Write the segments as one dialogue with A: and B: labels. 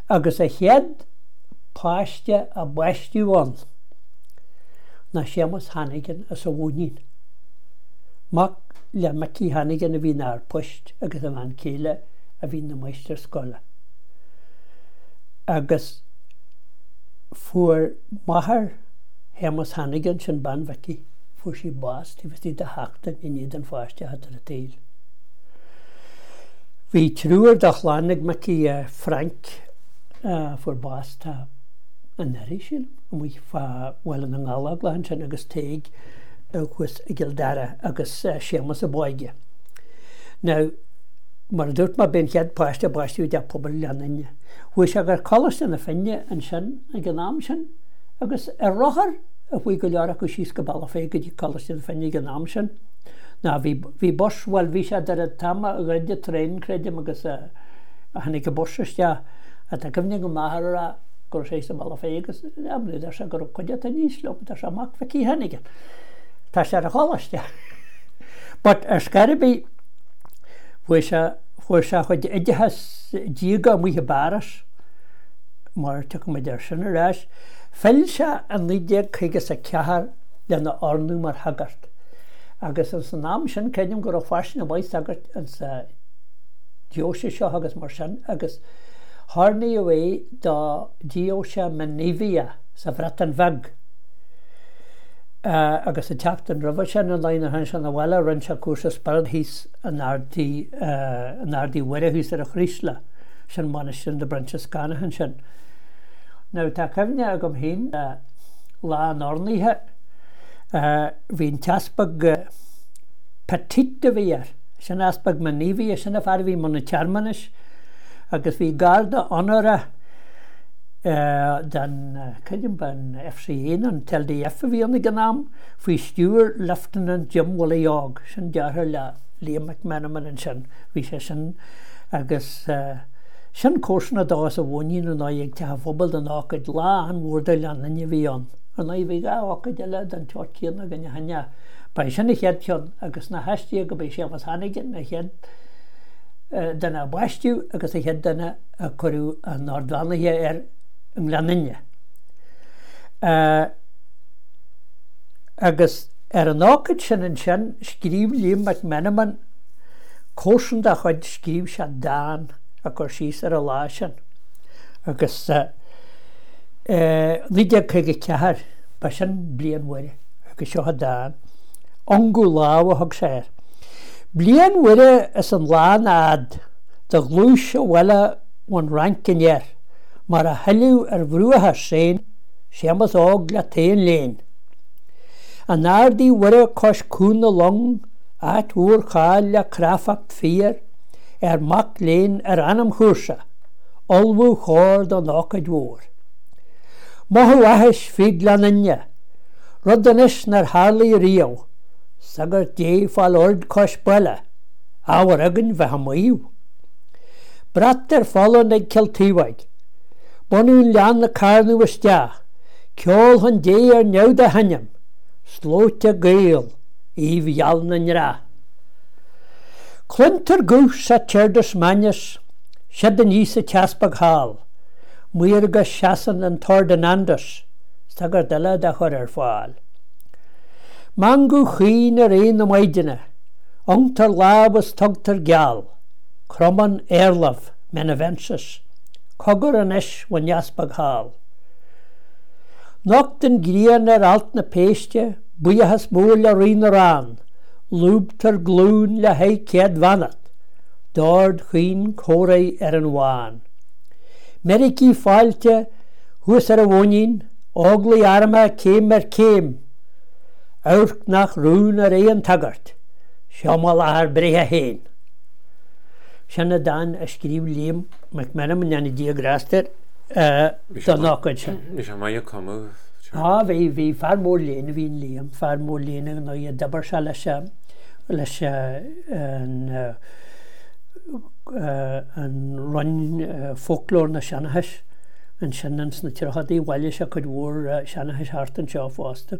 A: agus a chéad páiste a baistúán na Seamus Hannigan as a bhúnín. Mac le Mickey Hannigan a bhí nar poist agus a bhain céile a bhí na meistear scoile. Agus fuair maithar Seamus Hannigan sin ban Vicky fuair sí bás tí bhí de heachtain in iad an fáiste hat ar a tail. Bhí trúir do chláinnig Mickey Frank fuair bás tá an neirí sin mí fá bhfuil an ngála gláin sin agus téig chus i Gildara agus Seamus a báige. Now, mar dúirt má ben chead páiste báistú de pobl leanine. Bhui se gur cholas in a finne an sin a gnáam sin agus rothar a bhui go lear go síos go balla fé go dtí cholas in a finne gnáam sin. Na bhí bos bhil bhí se dar a tama a gaide trein credim agus a hanig go bosiste a tá cymni go maithar a gur sé sa balla fé agus amlú ar se gur coide a níos lop a se mac Vicky Hannigan. Tá sé a cholaiste. But ar scaribí fuair se chuid idethas díga muthe baras mar tu go idir sin aráis. Fill se an líide chuige a cethar lena ornú mar hagart. Agus an san náam sin ceidim gur fásin a bhaid agart an sa dióise seo agus mar sin agus hánaí away dá dióise Menivia sa bhreatan bheg. Agus a teacht an roimh sin an lein an sin a bhile run se cuasa sparad hís an ardí huirithús ar a chrísla sin mana sin de brintse scanahan sin. Now tá cefne a gom hín lá an ornaíthe hín teaspag petit de bhíar sin aspag Menivia sin a fear bhí muna tearmanis agus bhí garda anara dan ceidim ban FCA an TLDF a bhí anna gnáam faoi steward Lieutenant Jim Walleyog sin dearthair le Liam McManaman an sin bhí sé sin agus sin cósanna dás a bhhaín an ag te fphobal an ácaid lá an mhórda leanna bhí an bhí ga ácaid eile den teort céanna gan hanne ba sin na chead ceann agus na heistí go bhí Seamus Hannigan na chead dana baistú agus a chead dana a choú an ardhanathe ar an leanine. Agus ar an ácaid sin an sin scríb Liam McManaman cósan a chuid scríb se dáin a chur síos ar a lá sin. Agus líide chuige cethar ba sin blian mhuire agus seo dáin. Ongú lá a thug séir. Blian mhuire is an lán ad de glúis a bhile ón rancinnéir mar a heiliú ar bhrúathe séin Seamus ág le taon léin. An ardí mhuire cos cúna long at úr cháil le crafacht fír mac léin ar anam chúrsa olbhú chóir don ácaid mhór. Mothu ahais fig leanine rudanis nar hálaí riamh sagar dé fáil ord cos buile áhar agan bheit hamoíú. Brat ar fálan ag ciltíhaid Bonún lean na carnú isteach, ceol han dé ar neud a hanyam, slóte gael, bheal na nra. Clyntar gús sa tjerdas manjas, siad an ís a teaspag hál, muirga siasan an tordan andas, stagar dala da chor ar fáil. Mangu chyn ar ein am aidina, ongtar labas togtar geal, croman erlaf menavensus, cogur an ish wan jaspag hál. Nocht an grian ar alt na peiste, buiahas múl a rin arán, lúbtar glún le hei cead vanat, dord chyn córai ar an wán. Meriki fáilte, hús ar a bhónin, oglaí arma céim ar céim, Aurk nach rún ar éan tagart, seamal ar brethe héin. Sianna dan a scríb Liam McManaman anna diagraster don ácaid sin.
B: Is a mai a comú?
A: Bhí far mór léana bhín Liam, far mór léana nó iad dabar se leis an run folklór na Seanachais, an sinnans na tirchadaí bhaile se chud mhór Seanachais hart an seo fásta.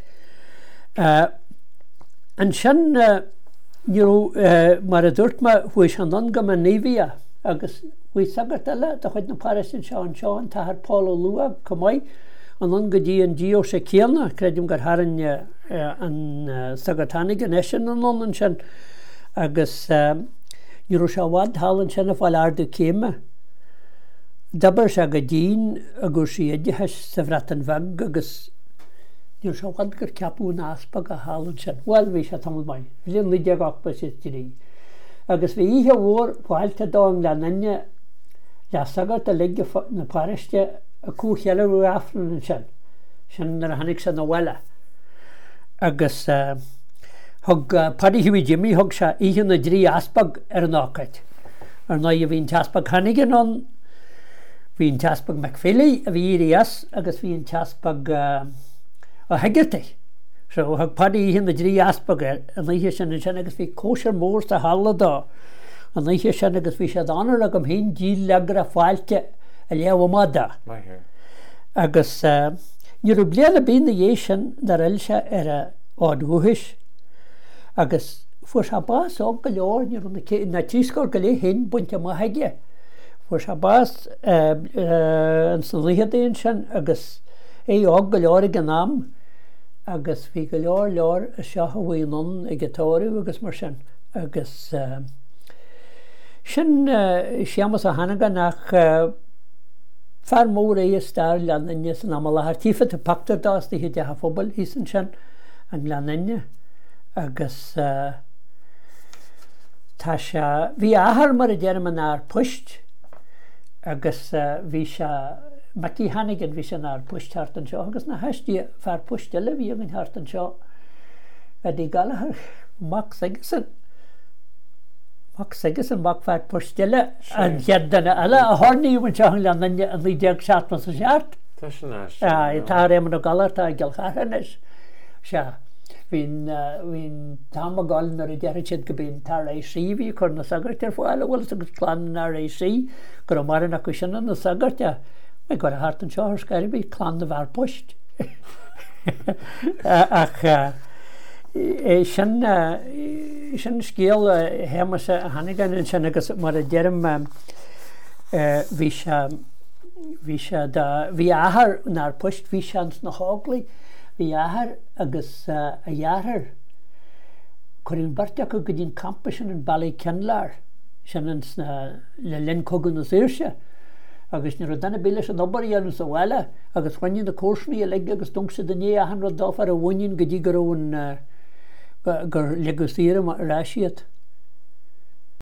A: An sin mar a dúirt ma chuis an an go Menivia agus Bhui sagart eile de chuid na Paristin seán tahar Paulo Lua cumai an go dtí an dio sé céalna credim gur haran an sagartánig an eisian an an sin agus Níró se bhhaid hallan sin a bhil ardu céime. Dabar se go dín a gur siadithe sa bhreatan bheg agus Níró se bhhaid gur ceapú na aspa a hallan sin. Well, bhí se tamil mai. Bhí an lídeag achba sé tíí. Agus bhí ihe bhór bhailte dá an leanine le sagart a leige na Pariste a cúcheile ú afran an sin. Sin ar a hanig san na bhile. Agus thug Paddy Huey Jimmy thug se ihe na drí aspag ar an ácaid. Ar ná a bhín teaspag Hannigan an, bhín teaspag McPhilly a bhí IRS agus bhín teaspag a Hegarty. So thug Paddy ihe na drí aspag an ihe sin agus bhí cóisiir mór sa halla dá. An ihe sin agus bhí sé anar agam hén díl legar a fáilte a leabh amada. Agus ní ru blian a bín na dhé sin dar eilse ar a áidúthis agus fuair se bás á go leor ní na tíscóir go lé hen buinte má heige. Fuair se bás an san líhadaon sin agus é á go leor ag an am agus bhí go leor a seacha bhhaonon ag gitáirú agus mar sin agus sin seamas a Hannigan nach far mór é star leanine san am lethar tífa a pactar dás de de ha fphobal hísan sin an leanine agus tá se bhí ahar mar a dearm an ár puist agus bhí se Mackie Hannigan bhí sin ár puist hart an seo agus na heistí far puisteile bhí an hart an seo a dí galahar Mac Sigerson Mac far puisteile an cheadana eile a thornaíúin teang leanine an lídeag seaachna sa seart. Tá réman a galartá ag gelchahanis se. Bhín tam a gáilin ar a dearad siad go bíon tar AC bhí chur na sagart ar fáile bhfuil agus clan ar AC gur a mar na cuisina na sagarte me gur a hart an seo scair bhí clan na bhar puist. Ach sin scéal hemas a Hannigan in sin agus mar a dearm bhí ahar nar puist bhí seans na háglaí bhí ahar agus a dhearthar chuirn barteach go dtín campa sin an Ballykenlar sin le linn cogan na Saoirse agus ní dana bíle an obaríanú sa bhile agus chuine na cóisnaí a le agus dungsa dané a hanrad dáfar a bhhainn go dtí gur gur legusíre mar ráisiad